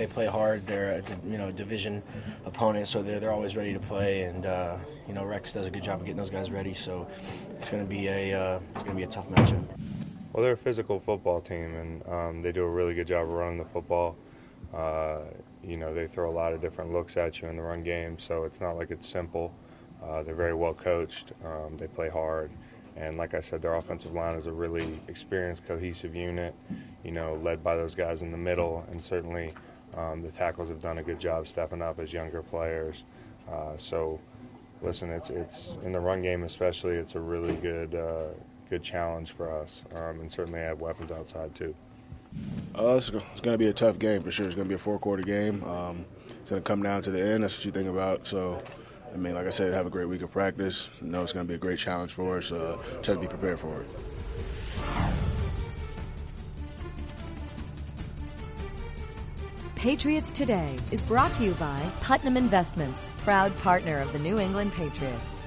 they play hard. They're a division opponent, so they're always ready to play. And Rex does a good job of getting those guys ready. So it's going to be a tough matchup. Well, they're a physical football team, and they do a really good job of running the football. They throw a lot of different looks at you in the run game, so it's not like it's simple. They're very well coached. They play hard. And like I said, their offensive line is a really experienced, cohesive unit, led by those guys in the middle. And certainly the tackles have done a good job stepping up as younger players. Listen, it's in the run game especially, it's a really good challenge for us. And certainly have weapons outside too. It's going to be a tough game for sure. It's going to be a 4-quarter game. It's going to come down to the end. That's what you think about. So, like I said, have a great week of practice. It's going to be a great challenge for us. Try to be prepared for it. Patriots Today is brought to you by Putnam Investments, proud partner of the New England Patriots.